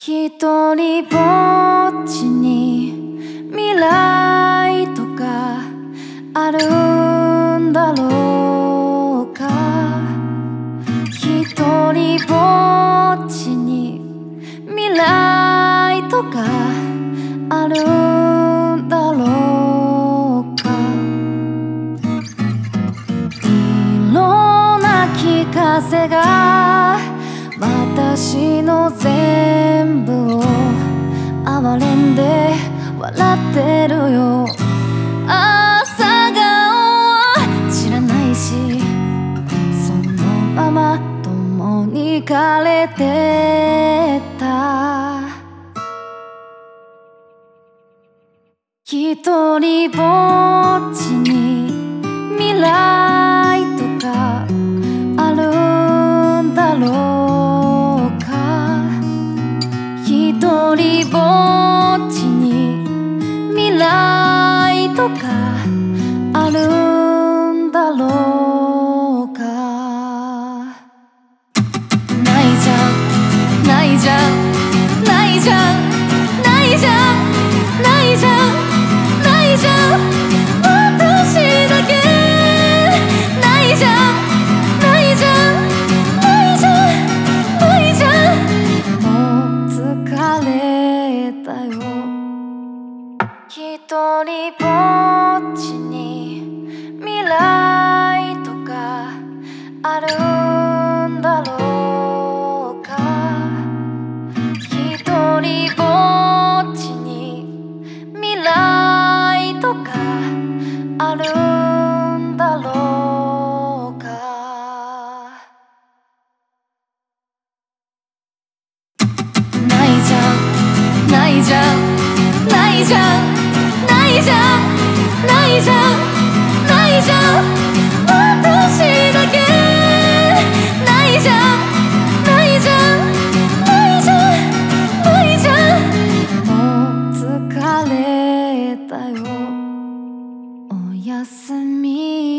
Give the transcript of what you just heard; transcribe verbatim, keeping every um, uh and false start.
一人ぼっちに未来とかあるんだろうか。一人ぼっちに未来とかあるんだろうか。色なき風が私の全部を哀れんで笑ってるよ。朝顔は知らないし、そのまま共に枯れてった一人ぼっちに未来とかあるんだろうか。一人ぼっちに未来とかあるんだろうか。ないじゃんないじゃんないじゃんないじゃんないじゃんないじゃん私だけないじゃんないじゃんないじゃんないじゃんもう疲れたよ。一人ぼっちに未来とかあるんだろうか。一人ぼっちに未来とかあるんだろうか。ないじゃんないじゃんないじゃんないじゃんないじゃんないじゃん私だけないじゃんないじゃんないじゃんないじゃんもう疲れたよ。おやすみ。